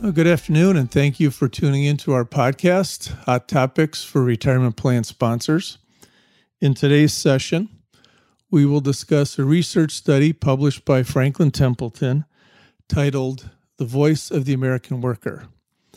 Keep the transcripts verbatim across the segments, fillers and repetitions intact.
Good afternoon, and thank you for tuning into our podcast, Hot Topics for Retirement Plan Sponsors. In today's session, we will discuss a research study published by Franklin Templeton titled The Voice of the American Worker.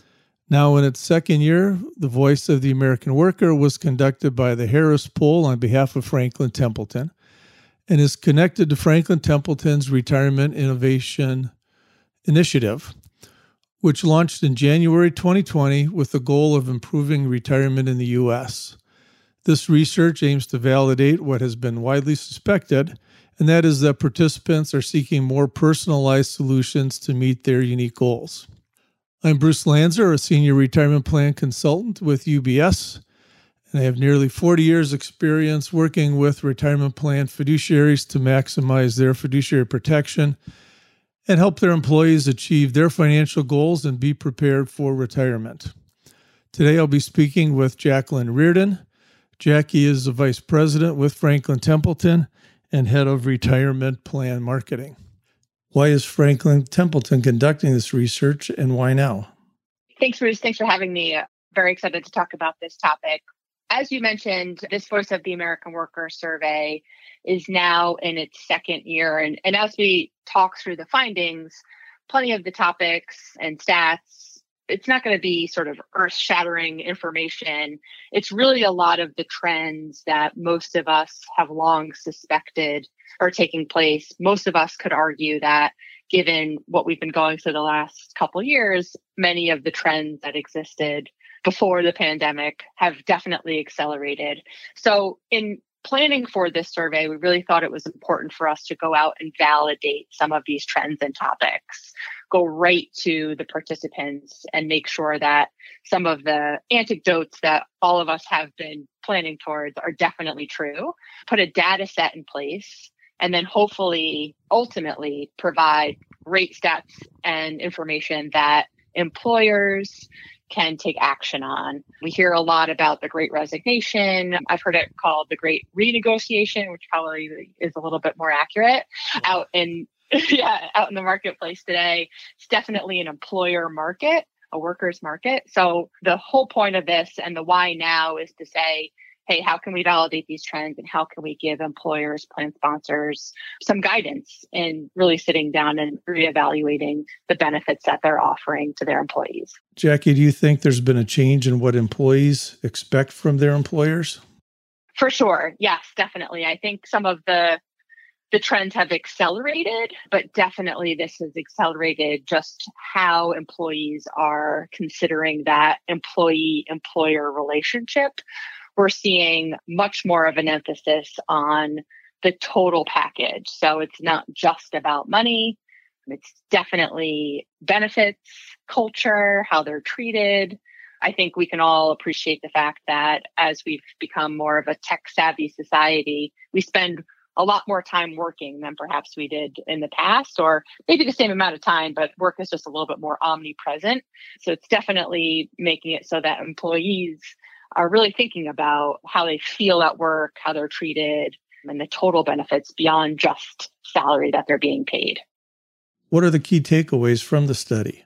Now, in its second year, The Voice of the American Worker was conducted by the Harris Poll on behalf of Franklin Templeton and is connected to Franklin Templeton's Retirement Innovation Initiative, which launched in January twenty twenty with the goal of improving retirement in the U S. This research aims to validate what has been widely suspected, and that is that participants are seeking more personalized solutions to meet their unique goals. I'm Bruce Lanzer, a senior retirement plan consultant with U B S, and I have nearly forty years experience working with retirement plan fiduciaries to maximize their fiduciary protection and help their employees achieve their financial goals and be prepared for retirement. Today, I'll be speaking with Jacqueline Reardon. Jackie is the Vice President with Franklin Templeton and Head of Retirement Plan Marketing. Why is Franklin Templeton conducting this research, and why now? Thanks, Bruce. Thanks for having me. Very excited to talk about this topic. As you mentioned, this Voice of the American Worker survey is now in its second year. And, and as we talk through the findings, plenty of the topics and stats, it's not going to be sort of earth-shattering information. It's really a lot of the trends that most of us have long suspected are taking place. Most of us could argue that given what we've been going through the last couple of years, many of the trends that existed before the pandemic have definitely accelerated. So in planning for this survey, we really thought it was important for us to go out and validate some of these trends and topics, go right to the participants and make sure that some of the anecdotes that all of us have been planning towards are definitely true, put a data set in place, and then hopefully, ultimately provide great stats and information that employers can take action on. We hear a lot about the Great Resignation. I've heard it called the Great Renegotiation, which probably is a little bit more accurate. Out in yeah, out in the marketplace today, it's definitely an employer market, a workers market. So the whole point of this and the why now is to say, hey, how can we validate these trends and how can we give employers, plan sponsors some guidance in really sitting down and reevaluating the benefits that they're offering to their employees? Jackie, do you think there's been a change in what employees expect from their employers? For sure. Yes, definitely. I think some of the the trends have accelerated, but definitely this has accelerated just how employees are considering that employee-employer relationship. We're seeing much more of an emphasis on the total package. So it's not just about money. It's definitely benefits, culture, how they're treated. I think we can all appreciate the fact that as we've become more of a tech-savvy society, we spend a lot more time working than perhaps we did in the past, or maybe the same amount of time, but work is just a little bit more omnipresent. So it's definitely making it so that employees are really thinking about how they feel at work, how they're treated, and the total benefits beyond just salary that they're being paid. What are the key takeaways from the study?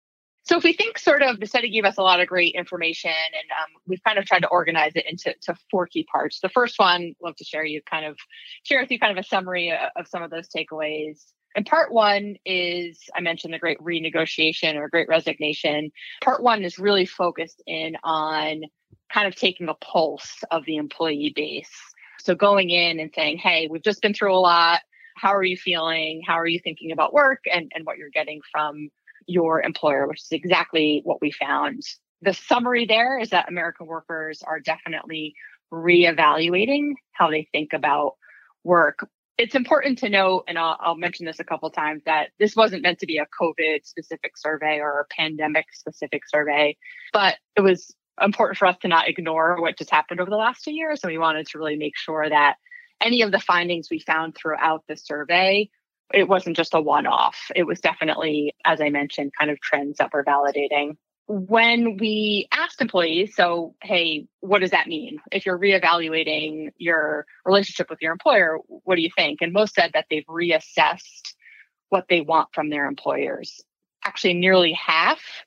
So if we think sort of the study gave us a lot of great information, and um, we've kind of tried to organize it into to four key parts. The first one, I'd love to share you kind of share with you kind of a summary of, of some of those takeaways. And part one is, I mentioned the Great Renegotiation or Great Resignation. Part one is really focused in on kind of taking a pulse of the employee base. So going in and saying, hey, we've just been through a lot. How are you feeling? How are you thinking about work and, and what you're getting from your employer, which is exactly what we found. The summary there is that American workers are definitely reevaluating how they think about work. It's important to note, and I'll, I'll mention this a couple of times, that this wasn't meant to be a COVID-specific survey or a pandemic-specific survey, but it was important for us to not ignore what just happened over the last two years. So we wanted to really make sure that any of the findings we found throughout the survey, it wasn't just a one-off. It was definitely, as I mentioned, kind of trends that we're validating. When we asked employees, so, hey, what does that mean? If you're reevaluating your relationship with your employer, what do you think? And most said that they've reassessed what they want from their employers. Actually, nearly half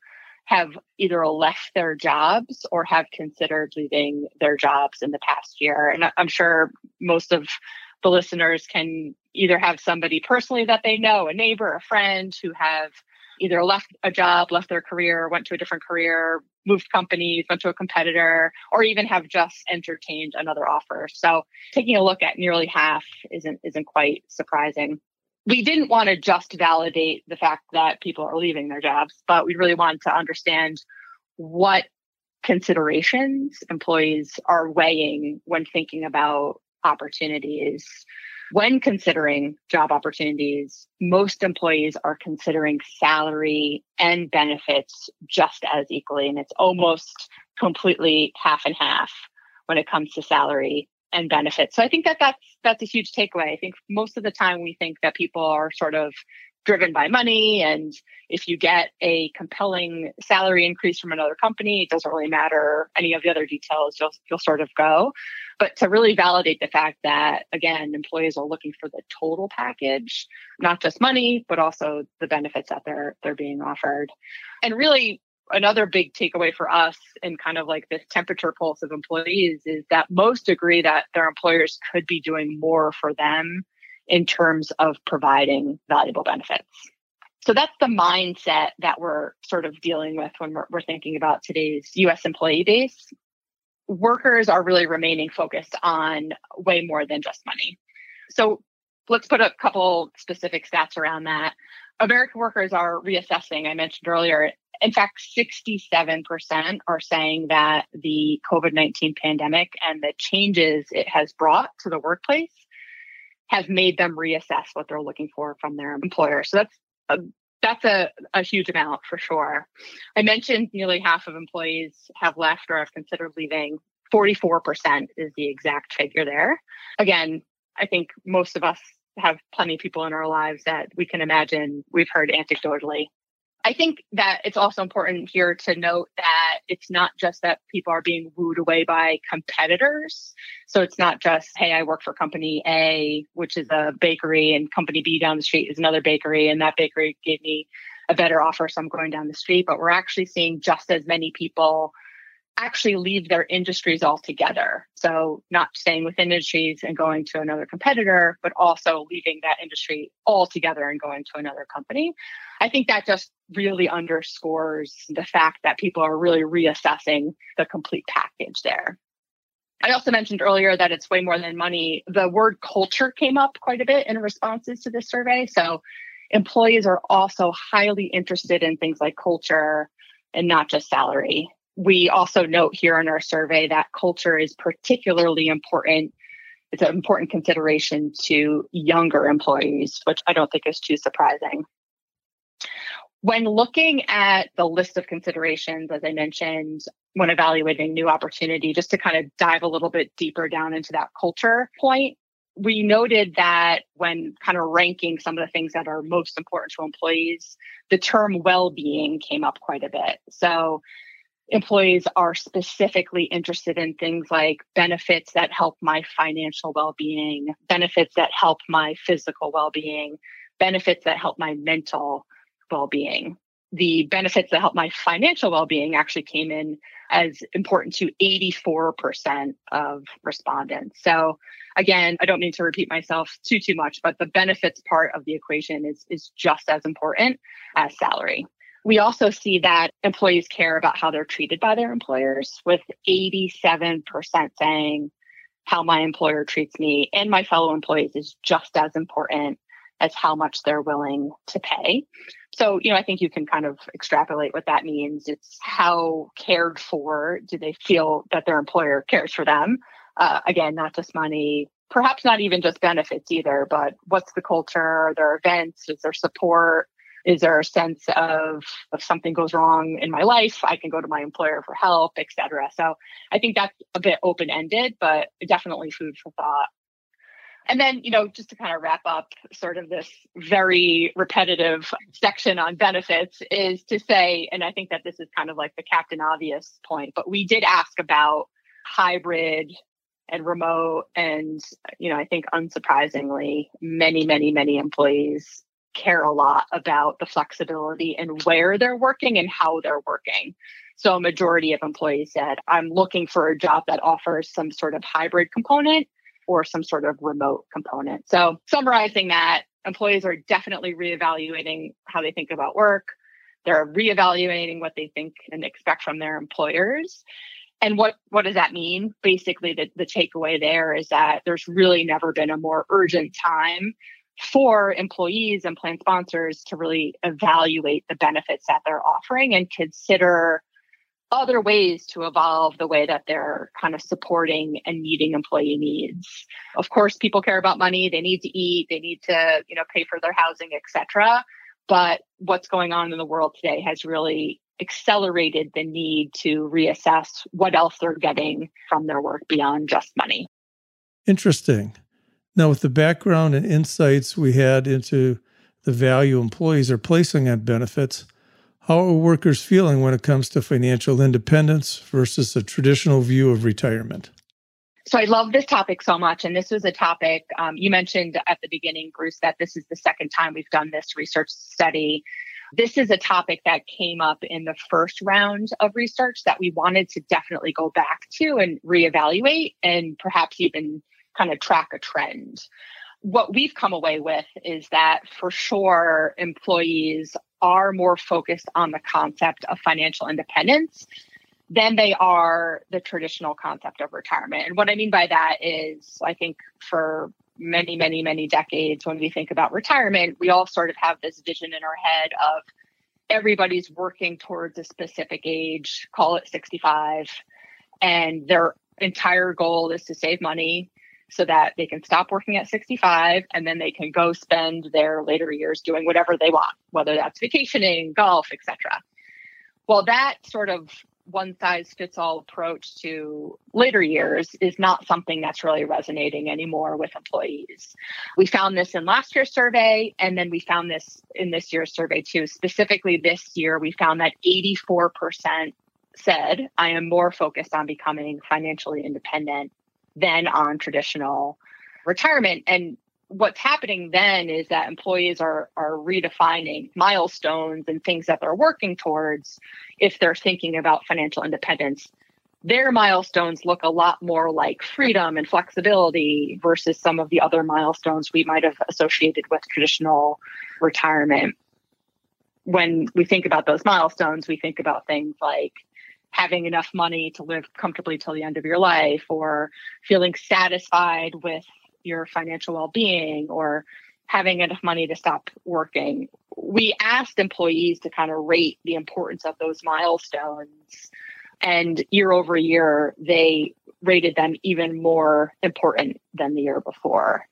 have either left their jobs or have considered leaving their jobs in the past year. And I'm sure most of the listeners can either have somebody personally that they know, a neighbor, a friend, who have either left a job, left their career, went to a different career, moved companies, went to a competitor, or even have just entertained another offer. So taking a look at nearly half isn't isn't quite surprising. We didn't want to just validate the fact that people are leaving their jobs, but we really wanted to understand what considerations employees are weighing when thinking about opportunities. When considering job opportunities, most employees are considering salary and benefits just as equally, and it's almost completely half and half when it comes to salary and benefits. So I think that that's, that's a huge takeaway. I think most of the time we think that people are sort of driven by money, and if you get a compelling salary increase from another company, it doesn't really matter any of the other details, you'll, you'll sort of go. But to really validate the fact that, again, employees are looking for the total package, not just money, but also the benefits that they're they're being offered. And really, another big takeaway for us in kind of like this temperature pulse of employees is that most agree that their employers could be doing more for them in terms of providing valuable benefits. So that's the mindset that we're sort of dealing with when we're, we're thinking about today's U S employee base. Workers are really remaining focused on way more than just money. So let's put a couple specific stats around that. American workers are reassessing, I mentioned earlier. In fact, sixty-seven percent are saying that the COVID nineteen pandemic and the changes it has brought to the workplace have made them reassess what they're looking for from their employer. So that's a, that's a, a huge amount for sure. I mentioned nearly half of employees have left or have considered leaving. forty-four percent is the exact figure there. Again, I think most of us have plenty of people in our lives that we can imagine we've heard anecdotally. I think that it's also important here to note that it's not just that people are being wooed away by competitors. So it's not just, hey, I work for company A, which is a bakery, and company B down the street is another bakery, and that bakery gave me a better offer, so I'm going down the street. But we're actually seeing just as many people actually leave their industries altogether. So not staying within industries and going to another competitor, but also leaving that industry altogether and going to another company. I think that just really underscores the fact that people are really reassessing the complete package there. I also mentioned earlier that it's way more than money. The word culture came up quite a bit in responses to this survey. So employees are also highly interested in things like culture and not just salary. We also note here in our survey that culture is particularly important. It's an important consideration to younger employees, which I don't think is too surprising. When looking at the list of considerations, as I mentioned, when evaluating new opportunity, just to kind of dive a little bit deeper down into that culture point, we noted that when kind of ranking some of the things that are most important to employees, the term well-being came up quite a bit. So employees are specifically interested in things like benefits that help my financial well-being, benefits that help my physical well-being, benefits that help my mental well-being. The benefits that help my financial well-being actually came in as important to eighty-four percent of respondents. So again, I don't mean to repeat myself too, too much, but the benefits part of the equation is, is just as important as salary. We also see that employees care about how they're treated by their employers, with eighty-seven percent saying how my employer treats me and my fellow employees is just as important as how much they're willing to pay. So, you know, I think you can kind of extrapolate what that means. It's how cared for do they feel that their employer cares for them? Uh, again, not just money, perhaps not even just benefits either, but what's the culture? Are there events? Is there support? Is there a sense of if something goes wrong in my life, I can go to my employer for help, et cetera. So I think that's a bit open-ended, but definitely food for thought. And then, you know, just to kind of wrap up sort of this very repetitive section on benefits is to say, and I think that this is kind of like the Captain Obvious point, but we did ask about hybrid and remote. And, you know, I think unsurprisingly, many, many, many employees care a lot about the flexibility and where they're working and how they're working. So a majority of employees said, I'm looking for a job that offers some sort of hybrid component or some sort of remote component. So summarizing that, employees are definitely reevaluating how they think about work. They're reevaluating what they think and expect from their employers. And what, what does that mean? Basically, the, the takeaway there is that there's really never been a more urgent time for employees and plan sponsors to really evaluate the benefits that they're offering and consider other ways to evolve the way that they're kind of supporting and meeting employee needs. Of course, people care about money. They need to eat. They need to, you know, pay for their housing, et cetera. But what's going on in the world today has really accelerated the need to reassess what else they're getting from their work beyond just money. Interesting. Now, with the background and insights we had into the value employees are placing on benefits, how are workers feeling when it comes to financial independence versus a traditional view of retirement? So I love this topic so much. And this was a topic um, you mentioned at the beginning, Bruce, that this is the second time we've done this research study. This is a topic that came up in the first round of research that we wanted to definitely go back to and reevaluate and perhaps even kind of track a trend. What we've come away with is that for sure, employees are more focused on the concept of financial independence than they are the traditional concept of retirement. And what I mean by that is, I think for many, many, many decades, when we think about retirement, we all sort of have this vision in our head of everybody's working towards a specific age, call it sixty-five, and their entire goal is to save money so that they can stop working at sixty-five and then they can go spend their later years doing whatever they want, whether that's vacationing, golf, et cetera. Well, that sort of one-size-fits-all approach to later years is not something that's really resonating anymore with employees. We found this in last year's survey, and then we found this in this year's survey too. Specifically this year, we found that eighty-four percent said, I am more focused on becoming financially independent than on traditional retirement. And what's happening then is that employees are, are redefining milestones and things that they're working towards. If they're thinking about financial independence, their milestones look a lot more like freedom and flexibility versus some of the other milestones we might have associated with traditional retirement. When we think about those milestones, we think about things like having enough money to live comfortably till the end of your life, or feeling satisfied with your financial well-being, or having enough money to stop working. We asked employees to kind of rate the importance of those milestones. And year over year, they rated them even more important than the year before.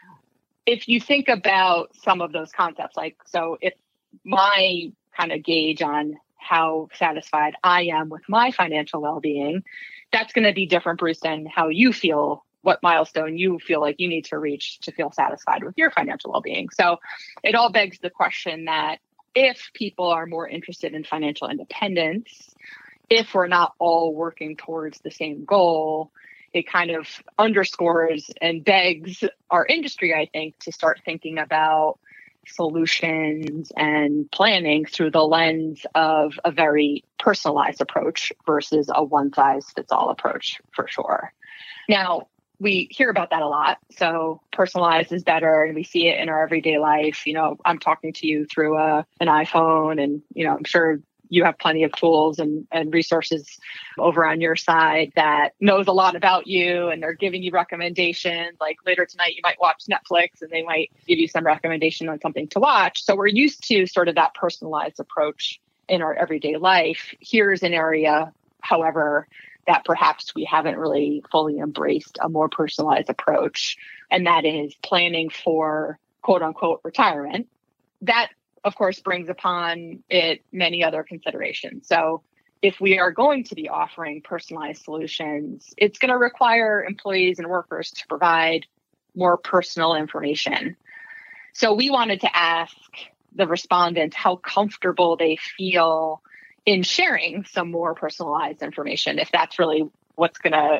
If you think about some of those concepts, like, so if my kind of gauge on how satisfied I am with my financial well-being, that's going to be different, Bruce, than how you feel, what milestone you feel like you need to reach to feel satisfied with your financial well-being. So it all begs the question that if people are more interested in financial independence, if we're not all working towards the same goal, it kind of underscores and begs our industry, I think, to start thinking about solutions and planning through the lens of a very personalized approach versus a one-size-fits-all approach, for sure. Now, we hear about that a lot. So personalized is better, and we see it in our everyday life. You know, I'm talking to you through a, an iPhone, and, you know, I'm sure you have plenty of tools and, and resources over on your side that knows a lot about you, and they're giving you recommendations. Like later tonight, you might watch Netflix and they might give you some recommendation on something to watch. So we're used to sort of that personalized approach in our everyday life. Here's an area, however, that perhaps we haven't really fully embraced a more personalized approach, and that is planning for quote unquote retirement. That, of course, brings upon it many other considerations. So if we are going to be offering personalized solutions, it's going to require employees and workers to provide more personal information. So we wanted to ask the respondents how comfortable they feel in sharing some more personalized information, if that's really what's going to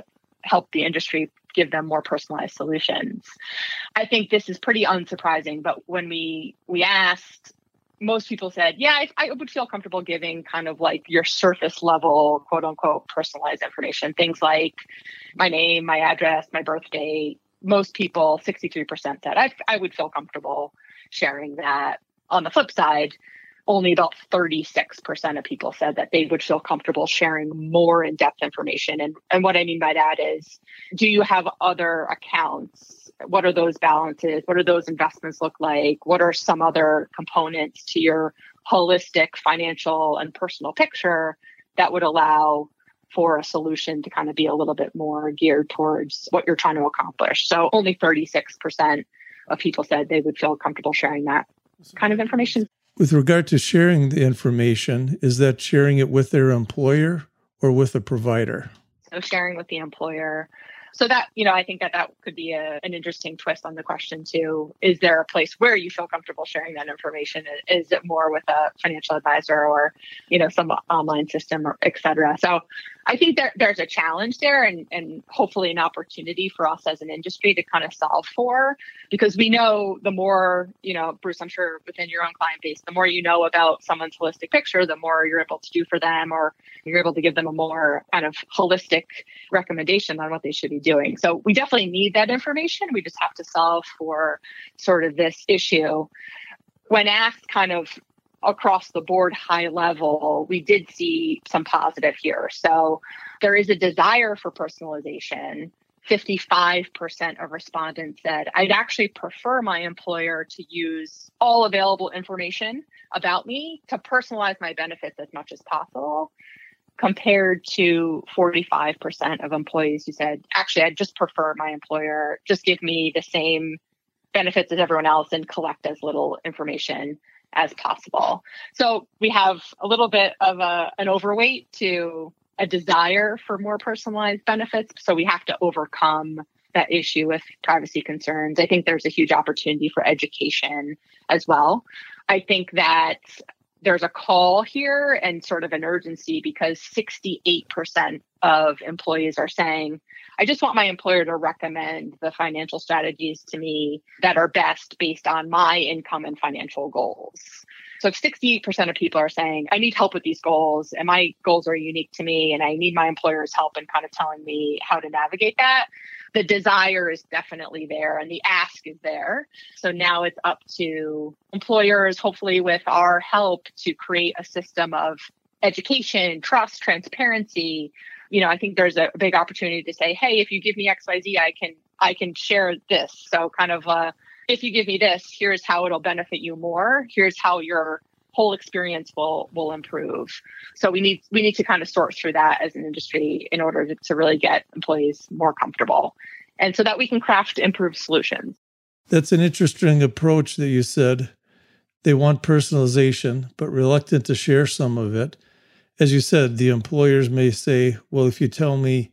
help the industry give them more personalized solutions. I think this is pretty unsurprising, but when we we asked, most people said, yeah, I, I would feel comfortable giving kind of like your surface level, quote unquote, personalized information. Things like my name, my address, my birthday. Most people, sixty-three percent said I, I would feel comfortable sharing that. On the flip side, only about thirty-six percent of people said that they would feel comfortable sharing more in-depth information. And, and what I mean by that is, do you have other accounts? What are those balances? What do those investments look like? What are some other components to your holistic financial and personal picture that would allow for a solution to kind of be a little bit more geared towards what you're trying to accomplish? So only thirty-six percent of people said they would feel comfortable sharing that kind of information. With regard to sharing the information, is that sharing it with their employer or with a provider? So sharing with the employer. So that, you know, I think that that could be a, an interesting twist on the question too. Is there a place where you feel comfortable sharing that information? Is it more with a financial advisor or, you know, some online system or et cetera? So I think there, there's a challenge there and, and hopefully an opportunity for us as an industry to kind of solve for, because we know the more, you know, Bruce, I'm sure within your own client base, the more you know about someone's holistic picture, the more you're able to do for them, or you're able to give them a more kind of holistic recommendation on what they should be doing. So we definitely need that information. We just have to solve for sort of this issue. When asked kind of across the board, high level, we did see some positive here. So there is a desire for personalization. fifty-five percent of respondents said, I'd actually prefer my employer to use all available information about me to personalize my benefits as much as possible, compared to forty-five percent of employees who said, actually, I'd just prefer my employer just give me the same benefits as everyone else and collect as little information as possible. So we have a little bit of a, an overweight to a desire for more personalized benefits. So we have to overcome that issue with privacy concerns. I think there's a huge opportunity for education as well. I think that there's a call here and sort of an urgency because sixty-eight percent of employees are saying, I just want my employer to recommend the financial strategies to me that are best based on my income and financial goals. So if sixty-eight percent of people are saying, I need help with these goals and my goals are unique to me and I need my employer's help in kind of telling me how to navigate that, the desire is definitely there and the ask is there. So now it's up to employers, hopefully with our help, to create a system of education, trust, transparency. You know, I think there's a big opportunity to say, hey, if you give me X Y Z, I can I can share this. So kind of uh, if you give me this, here's how it'll benefit you more. Here's how your whole experience will will improve. So we need we need to kind of sort through that as an industry in order to, to really get employees more comfortable, and so that we can craft improved solutions. That's an interesting approach that you said. They want personalization, but reluctant to share some of it. As you said, the employers may say, well, if you tell me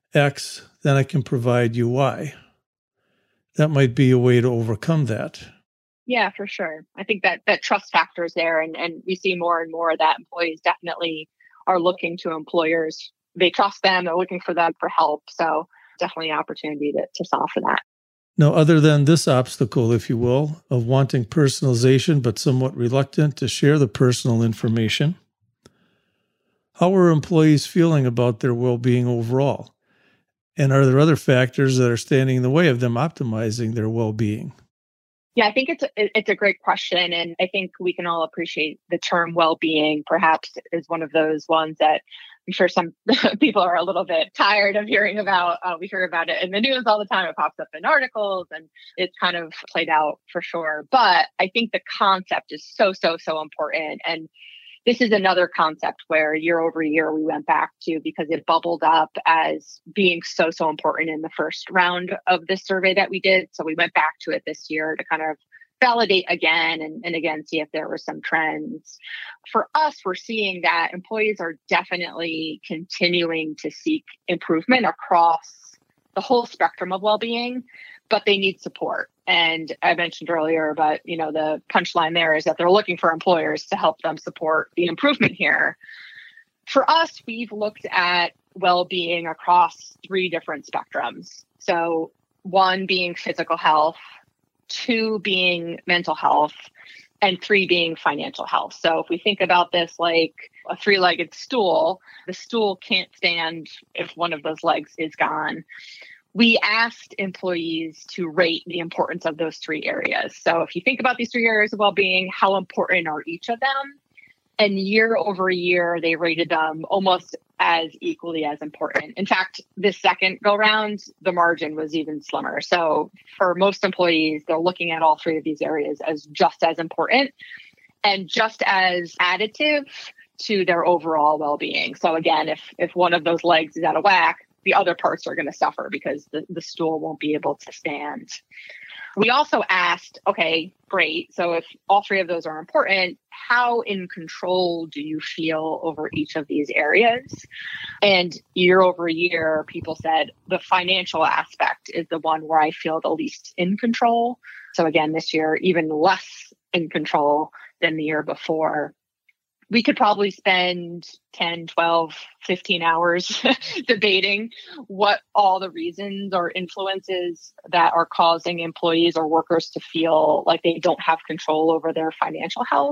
X, then I can provide you Y. That might be a way to overcome that. Yeah, for sure. I think that that trust factor is there. And, and we see more and more that employees definitely are looking to employers. They trust them. They're looking for them for help. So definitely an opportunity to, to solve for that. Now, other than this obstacle, if you will, of wanting personalization but somewhat reluctant to share the personal information, how are employees feeling about their well-being overall? And are there other factors that are standing in the way of them optimizing their well-being? Yeah, I think it's a, it's a great question. And I think we can all appreciate the term well-being perhaps is one of those ones that I'm sure some people are a little bit tired of hearing about. Uh, we hear about it in the news all the time. It pops up in articles and it's kind of played out for sure. But I think the concept is so, so, so important. And this is another concept where year over year we went back to because it bubbled up as being so, so important in the first round of this survey that we did. So we went back to it this year to kind of validate again and, and again, see if there were some trends. For us, we're seeing that employees are definitely continuing to seek improvement across the whole spectrum of well-being, but they need support. And I mentioned earlier, but you know, the punchline there is that they're looking for employers to help them support the improvement here. For us, we've looked at well-being across three different spectrums. So one being physical health, two being mental health, and three being financial health. So if we think about this like a three-legged stool, the stool can't stand if one of those legs is gone. We asked employees to rate the importance of those three areas. So if you think about these three areas of well-being, how important are each of them? And year over year, they rated them almost as equally as important. In fact, this second go round, the margin was even slimmer. So for most employees, they're looking at all three of these areas as just as important and just as additive to their overall well-being. So again, if if one of those legs is out of whack, the other parts are going to suffer because the, the stool won't be able to stand. We also asked, okay, great. So if all three of those are important, how in control do you feel over each of these areas? And year over year, people said the financial aspect is the one where I feel the least in control. So again, this year, even less in control than the year before. We could probably spend ten, twelve, fifteen hours debating what all the reasons or influences that are causing employees or workers to feel like they don't have control over their financial health.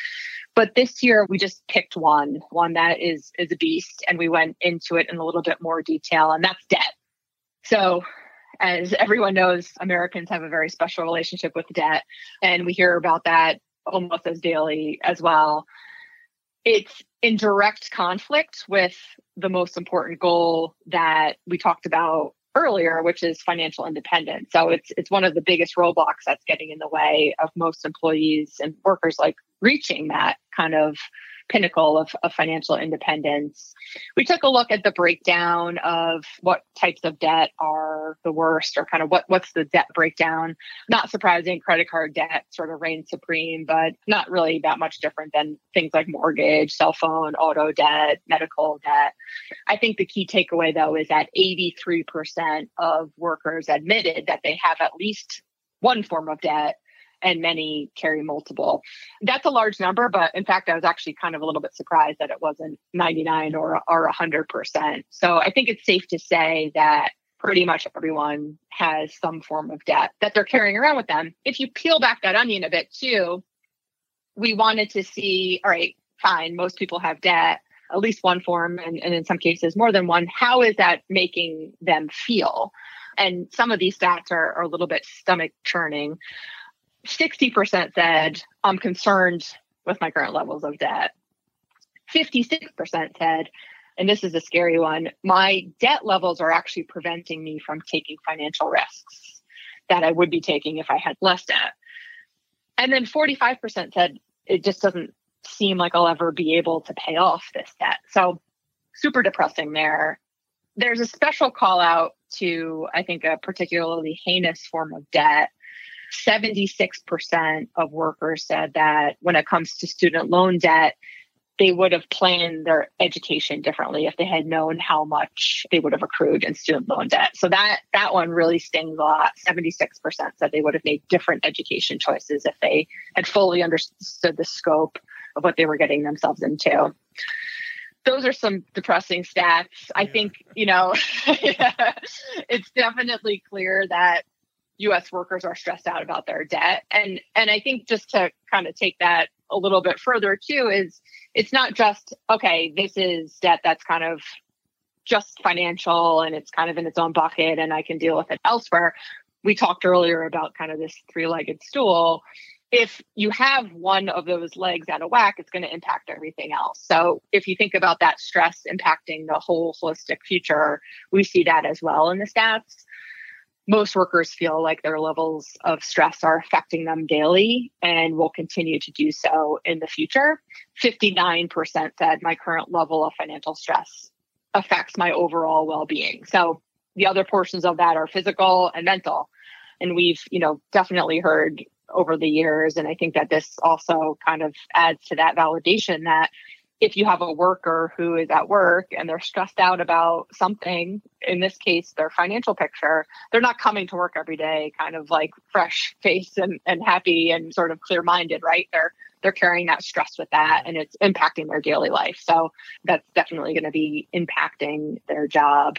But this year, we just picked one, one that is, is a beast, and we went into it in a little bit more detail, and that's debt. So as everyone knows, Americans have a very special relationship with debt, and we hear about that almost as daily as well. It's in direct conflict with the most important goal that we talked about earlier, which is financial independence. So it's it's one of the biggest roadblocks that's getting in the way of most employees and workers like reaching that kind of pinnacle of, of financial independence. We took a look at the breakdown of what types of debt are the worst, or kind of what, what's the debt breakdown. Not surprising, credit card debt sort of reigns supreme, but not really that much different than things like mortgage, cell phone, auto debt, medical debt. I think the key takeaway, though, is that eighty-three percent of workers admitted that they have at least one form of debt, and many carry multiple. That's a large number, but in fact, I was actually kind of a little bit surprised that it wasn't ninety-nine or, or one hundred percent. So I think it's safe to say that pretty much everyone has some form of debt that they're carrying around with them. If you peel back that onion a bit too, we wanted to see, all right, fine, most people have debt, at least one form, and, and in some cases more than one. How is that making them feel? And some of these stats are, are a little bit stomach churning. sixty percent said, I'm concerned with my current levels of debt. fifty-six percent said, and this is a scary one, my debt levels are actually preventing me from taking financial risks that I would be taking if I had less debt. And then forty-five percent said, it just doesn't seem like I'll ever be able to pay off this debt. So super depressing there. There's a special call out to, I think, a particularly heinous form of debt. seventy-six percent of workers said that when it comes to student loan debt, they would have planned their education differently if they had known how much they would have accrued in student loan debt. So that that one really stings a lot. seventy-six percent said they would have made different education choices if they had fully understood the scope of what they were getting themselves into. Those are some depressing stats. I think, you know, it's definitely clear that U S workers are stressed out about their debt. And and I think just to kind of take that a little bit further too, is it's not just, okay, this is debt that's kind of just financial and it's kind of in its own bucket and I can deal with it elsewhere. We talked earlier about kind of this three-legged stool. If you have one of those legs out of whack, it's going to impact everything else. So if you think about that stress impacting the whole holistic future, we see that as well in the stats. Most workers feel like their levels of stress are affecting them daily and will continue to do so in the future. fifty-nine percent said my current level of financial stress affects my overall well-being. So the other portions of that are physical and mental. And we've, you know, definitely heard over the years, and I think that this also kind of adds to that validation that if you have a worker who is at work and they're stressed out about something, in this case, their financial picture, they're not coming to work every day kind of like fresh faced and, and happy and sort of clear minded, right? They're they're carrying that stress with that, and it's impacting their daily life. So that's definitely going to be impacting their job.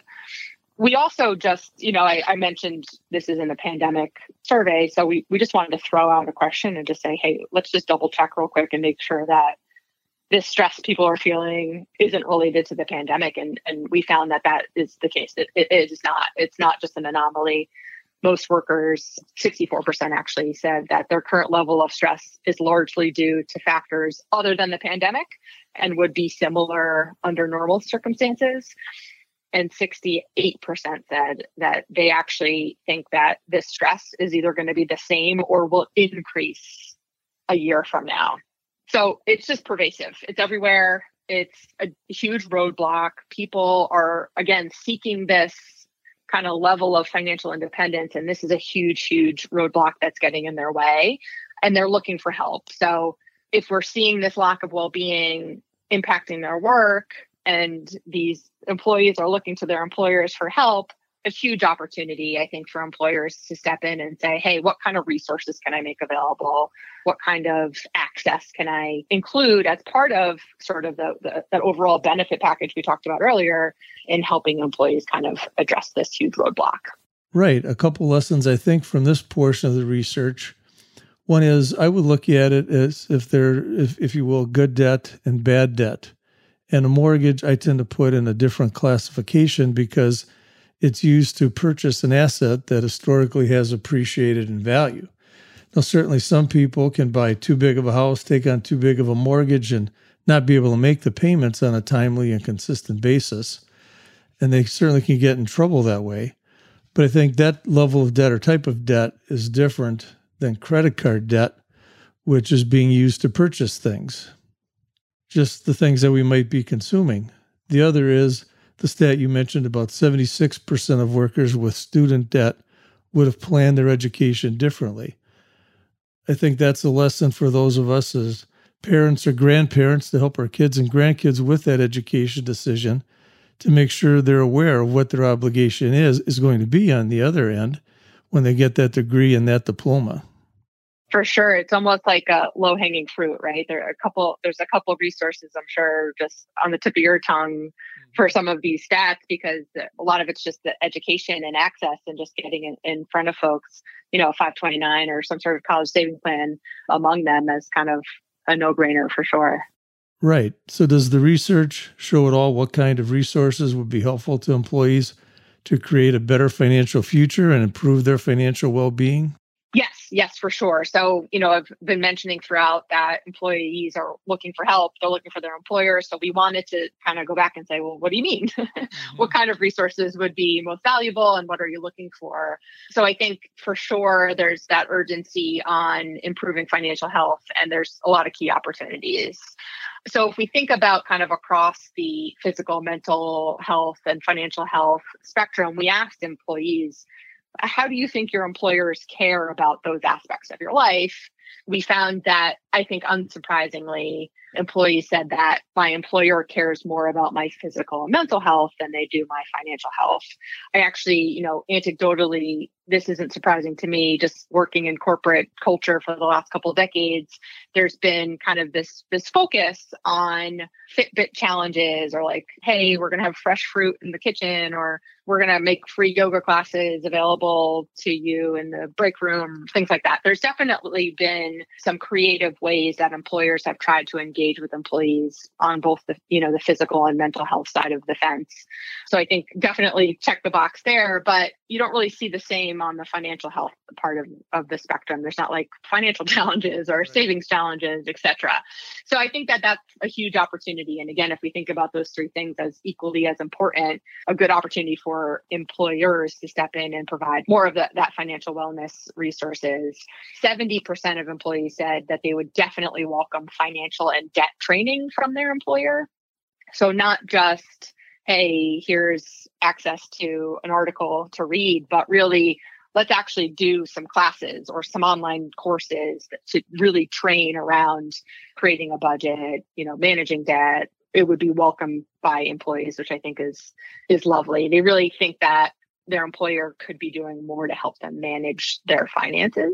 We also just, you know, I, I mentioned this is in the pandemic survey. So we, we just wanted to throw out a question and just say, hey, let's just double check real quick and make sure that this stress people are feeling isn't related to the pandemic. And, and we found that that is the case. It, it is not. It's not just an anomaly. Most workers, sixty-four percent actually said that their current level of stress is largely due to factors other than the pandemic and would be similar under normal circumstances. And sixty-eight percent said that they actually think that this stress is either going to be the same or will increase a year from now. So it's just pervasive. It's everywhere. It's a huge roadblock. People are, again, seeking this kind of level of financial independence. And this is a huge, huge roadblock that's getting in their way. And they're looking for help. So if we're seeing this lack of well-being impacting their work, and these employees are looking to their employers for help, a huge opportunity, I think, for employers to step in and say, hey, what kind of resources can I make available? What kind of access can I include as part of sort of the, the, the overall benefit package we talked about earlier in helping employees kind of address this huge roadblock? Right. A couple lessons, I think, from this portion of the research. One is I would look at it as if there, if, if you will, good debt and bad debt. And a mortgage, I tend to put in a different classification because it's used to purchase an asset that historically has appreciated in value. Now, certainly some people can buy too big of a house, take on too big of a mortgage, and not be able to make the payments on a timely and consistent basis. And they certainly can get in trouble that way. But I think that level of debt or type of debt is different than credit card debt, which is being used to purchase things. Just the things that we might be consuming. The other is the stat you mentioned about seventy-six percent of workers with student debt would have planned their education differently. I think that's a lesson for those of us as parents or grandparents to help our kids and grandkids with that education decision, to make sure they're aware of what their obligation is, is going to be on the other end when they get that degree and that diploma. For sure. It's almost like a low-hanging fruit, right? There are a couple, there's a couple of resources, I'm sure, just on the tip of your tongue for some of these stats, because a lot of it's just the education and access and just getting in, in front of folks, you know, five twenty-nine or some sort of college savings plan among them as kind of a no-brainer for sure. Right. So does the research show at all what kind of resources would be helpful to employees to create a better financial future and improve their financial well-being? Yes, yes, for sure. So, you know, I've been mentioning throughout that employees are looking for help. They're looking for their employer. So we wanted to kind of go back and say, well, what do you mean? Mm-hmm. What kind of resources would be most valuable and what are you looking for? So I think for sure there's that urgency on improving financial health, and there's a lot of key opportunities. So if we think about kind of across the physical, mental health and financial health spectrum, we asked employees, how do you think your employers care about those aspects of your life? We found that, I think unsurprisingly, employees said that my employer cares more about my physical and mental health than they do my financial health. I actually, you know, anecdotally, this isn't surprising to me, just working in corporate culture for the last couple of decades, there's been kind of this, this focus on Fitbit challenges, or like, hey, we're going to have fresh fruit in the kitchen, or we're going to make free yoga classes available to you in the break room, things like that. There's definitely been some creative ways that employers have tried to engage with employees on both the, you know, the physical and mental health side of the fence. So I think definitely check the box there, but you don't really see the same on the financial health part of, of the spectrum. There's not like financial challenges or savings challenges, et cetera. So I think that that's a huge opportunity. And again, if we think about those three things as equally as important, a good opportunity for employers to step in and provide more of the, that financial wellness resources. seventy percent of employees said that they would definitely welcome financial and debt training from their employer. So not just, hey, here's access to an article to read, but really, let's actually do some classes or some online courses to really train around creating a budget, you know, managing debt. It would be welcomed by employees, which I think is is lovely. They really think that their employer could be doing more to help them manage their finances.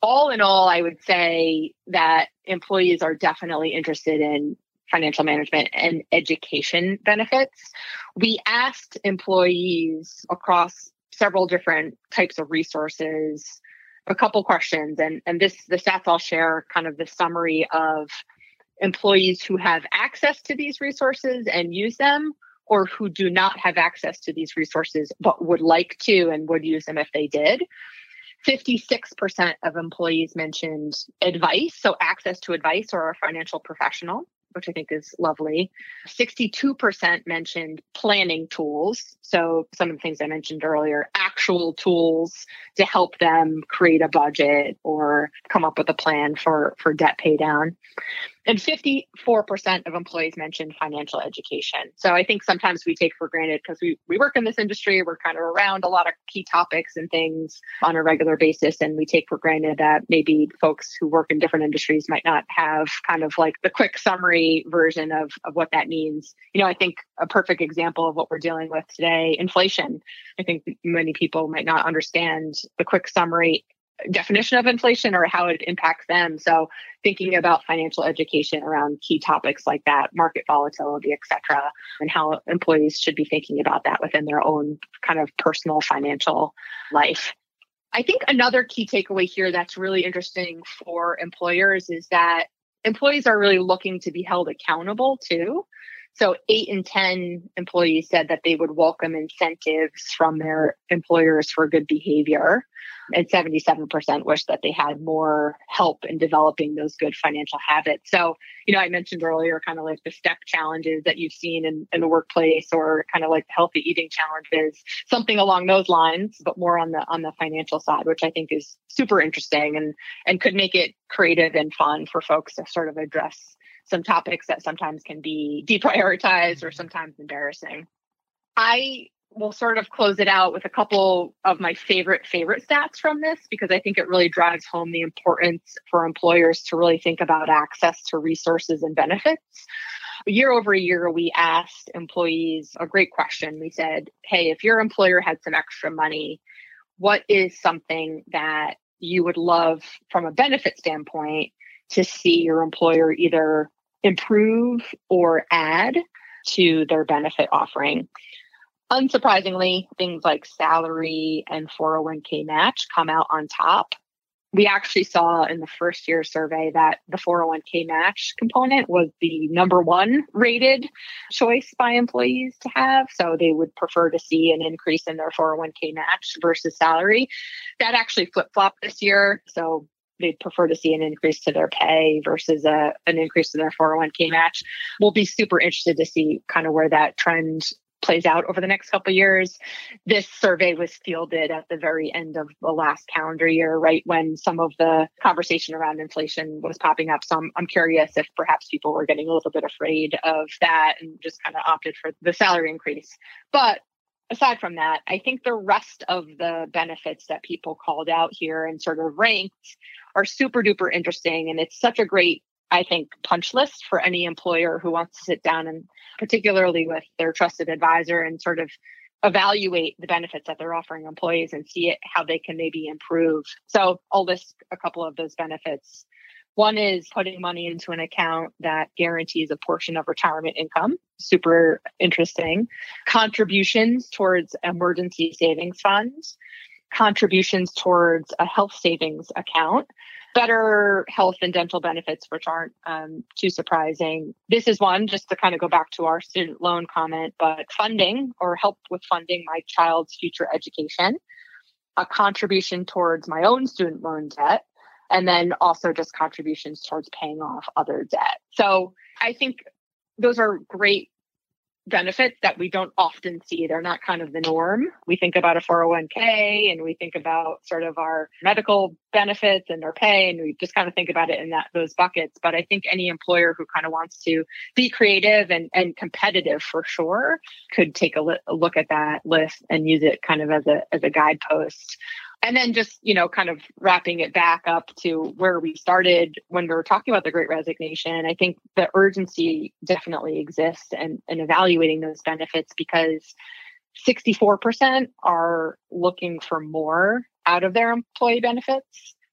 all in all, I would say that employees are definitely interested in financial management and education benefits. We asked employees across several different types of resources a couple questions, and, and this the stats I'll share kind of the summary of employees who have access to these resources and use them, or who do not have access to these resources but would like to and would use them if they did. fifty-six percent of employees mentioned advice, so access to advice or a financial professional, which I think is lovely. sixty-two percent mentioned planning tools. So some of the things I mentioned earlier, actual tools to help them create a budget or come up with a plan for, for debt pay down. And fifty-four percent of employees mentioned financial education. So I think sometimes we take for granted because we, we work in this industry, we're kind of around a lot of key topics and things on a regular basis. And we take for granted that maybe folks who work in different industries might not have kind of like the quick summary version of, of what that means. You know, I think a perfect example of what we're dealing with today, inflation. I think many people might not understand the quick summary definition of inflation or how it impacts them. So thinking about financial education around key topics like that, market volatility, et cetera, and how employees should be thinking about that within their own kind of personal financial life. I think another key takeaway here that's really interesting for employers is that employees are really looking to be held accountable too. So eight in ten employees said that they would welcome incentives from their employers for good behavior. And seventy-seven percent wish that they had more help in developing those good financial habits. So, you know, I mentioned earlier kind of like the step challenges that you've seen in, in the workplace, or kind of like the healthy eating challenges, something along those lines, but more on the on the financial side, which I think is super interesting and and could make it creative and fun for folks to sort of address some topics that sometimes can be deprioritized or sometimes embarrassing. I will sort of close it out with a couple of my favorite, favorite stats from this, because I think it really drives home the importance for employers to really think about access to resources and benefits. Year over year, we asked employees a great question. We said, hey, if your employer had some extra money, what is something that you would love from a benefit standpoint to see your employer either improve or add to their benefit offering? Unsurprisingly, things like salary and four oh one k match come out on top. We actually saw in the first year survey that the four oh one k match component was the number one rated choice by employees to have. So they would prefer to see an increase in their four oh one k match versus salary. That actually flip-flopped this year. So they'd prefer to see an increase to their pay versus a, an increase to their four oh one k match. We'll be super interested to see kind of where that trend plays out over the next couple of years. This survey was fielded at the very end of the last calendar year, right when some of the conversation around inflation was popping up. So I'm, I'm curious if perhaps people were getting a little bit afraid of that and just kind of opted for the salary increase. But aside from that, I think the rest of the benefits that people called out here and sort of ranked are super duper interesting. And it's such a great, I think, punch list for any employer who wants to sit down and particularly with their trusted advisor and sort of evaluate the benefits that they're offering employees and see it, how they can maybe improve. So I'll list a couple of those benefits. One is putting money into an account that guarantees a portion of retirement income. Super interesting. Contributions towards emergency savings funds. Contributions towards a health savings account. Better health and dental benefits, which aren't um, too surprising. This is one, just to kind of go back to our student loan comment, but funding or help with funding my child's future education. A contribution towards my own student loan debt. And then also just contributions towards paying off other debt. So I think those are great benefits that we don't often see. They're not kind of the norm. We think about a four oh one k and we think about sort of our medical benefits and their pay, and we just kind of think about it in that those buckets. But I think any employer who kind of wants to be creative and, and competitive for sure could take a, li- a look at that list and use it kind of as a as a guidepost. And then just, you know, kind of wrapping it back up to where we started when we were talking about the Great Resignation, I think the urgency definitely exists in, in evaluating those benefits, because sixty-four percent are looking for more out of their employee benefits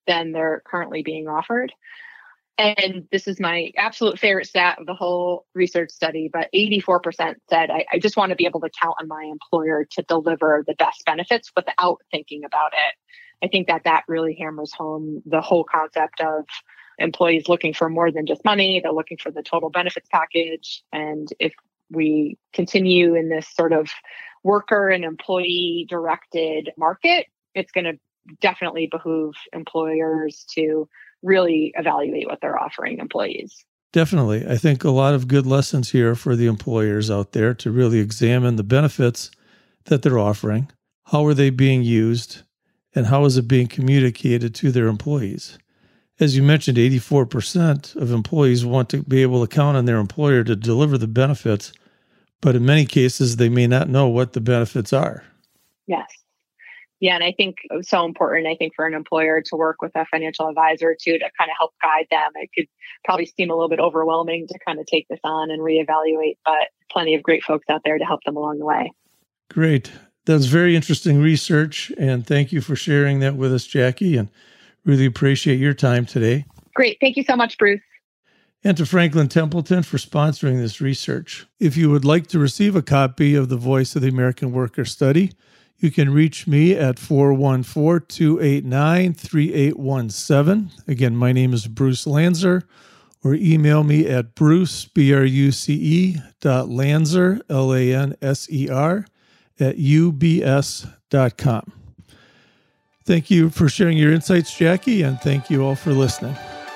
than they're currently being offered. And this is my absolute favorite stat of the whole research study, but eighty-four percent said, I, I just want to be able to count on my employer to deliver the best benefits without thinking about it. I think that that really hammers home the whole concept of employees looking for more than just money. They're looking for the total benefits package. And if we continue in this sort of worker and employee directed market, it's going to definitely behoove employers to really evaluate what they're offering employees. Definitely. I think a lot of good lessons here for the employers out there to really examine the benefits that they're offering. How are they being used? And how is it being communicated to their employees? As you mentioned, eighty-four percent of employees want to be able to count on their employer to deliver the benefits, but in many cases, they may not know what the benefits are. Yes. Yeah, and I think it's so important, I think, for an employer to work with a financial advisor too, to kind of help guide them. It could probably seem a little bit overwhelming to kind of take this on and reevaluate, but plenty of great folks out there to help them along the way. Great. That's very interesting research, and thank you for sharing that with us, Jackie, and really appreciate your time today. Great. Thank you so much, Bruce. And to Franklin Templeton for sponsoring this research. If you would like to receive a copy of the Voice of the American Worker study, you can reach me at four one four, two eight nine, three eight one seven. Again, my name is Bruce Lanser, or email me at bruce, B R U C E, dot Lanser, L A N S E R, at U B S dot com. Thank you for sharing your insights, Jackie, and thank you all for listening.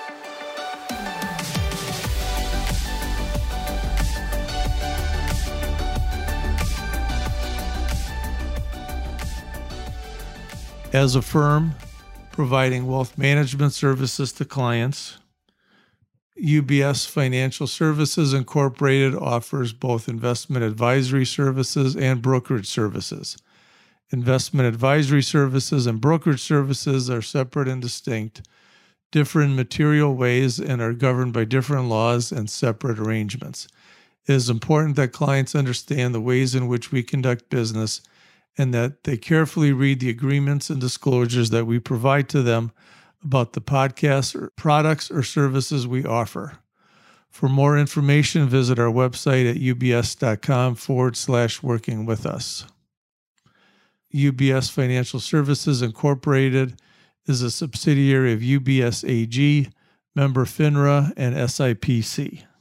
As a firm providing wealth management services to clients, U B S Financial Services Incorporated offers both investment advisory services and brokerage services. Investment advisory services and brokerage services are separate and distinct, differ in material ways, and are governed by different laws and separate arrangements. It is important that clients understand the ways in which we conduct business and that they carefully read the agreements and disclosures that we provide to them about the podcasts or products or services we offer. For more information, visit our website at ubs.com forward slash working with us. U B S Financial Services Incorporated is a subsidiary of U B S A G, member FINRA, and S I P C.